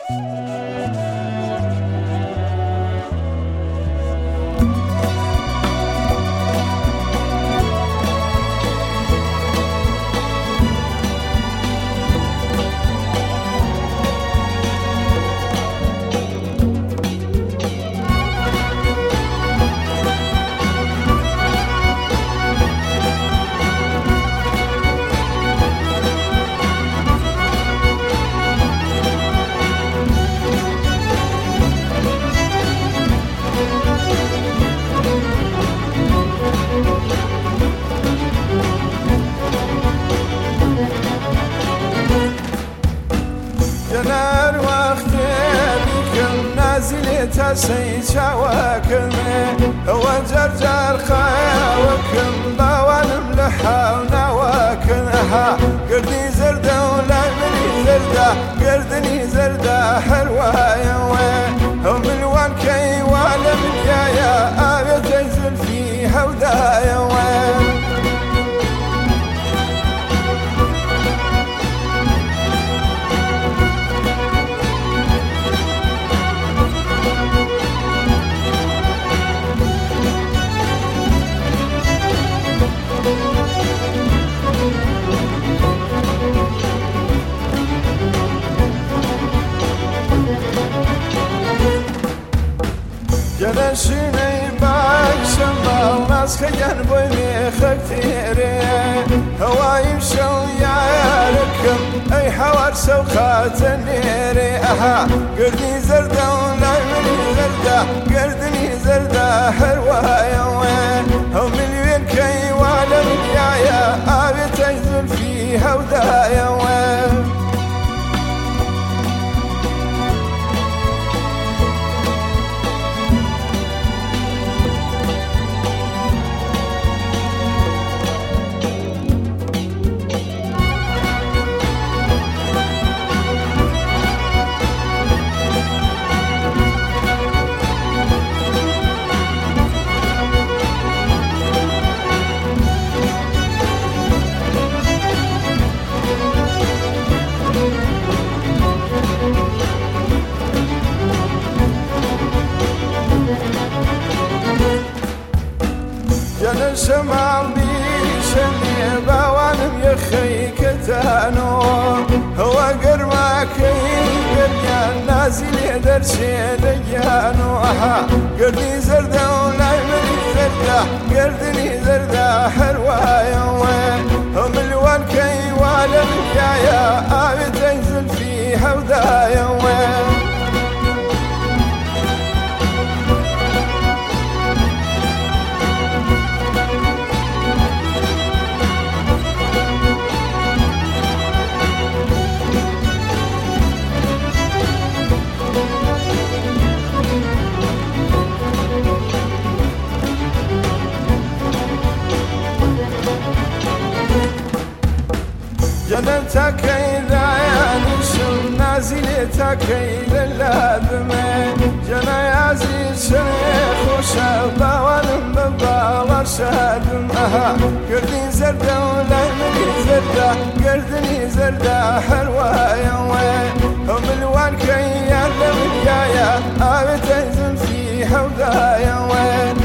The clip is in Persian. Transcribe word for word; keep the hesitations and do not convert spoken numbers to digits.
جنار وقتی بیکن نازلی تسی چاوکمه و جرجر خواکم باوانم لحاو نواکنها گردی زرده و لامنی زرده گردنی زرده هروایا و ملوان کی والا من یایا آبی تنزل فی هودایا جنشینی باکشم با ناس خیان بوی میخک تیره هوایم شو یارکم ای حوار سوخات نیره اها گردنی زرده و لایمنی زرده گردنی زرده هروایا هم مليون كي وانا من يايا ابي تنزل فيها ودايا جنن شمال بيشني باوانم يخي كتانو هو قرماكي قريان نازل درشي ديانو اها قردي زرده ولايمني زرده قردني زرده حروايا هم الوان كي والا من يايا ابي تنزل فيها ودايا جنن تاكي داياني شم نازلي تاكي للادمي جنا يازي شريخ وشابا ونم ببالر شادم اها قردي زرده ولايمني زرده قردني زرده حروايا هم الوان كي يعلم يايا ابي تنزل فيها ودايا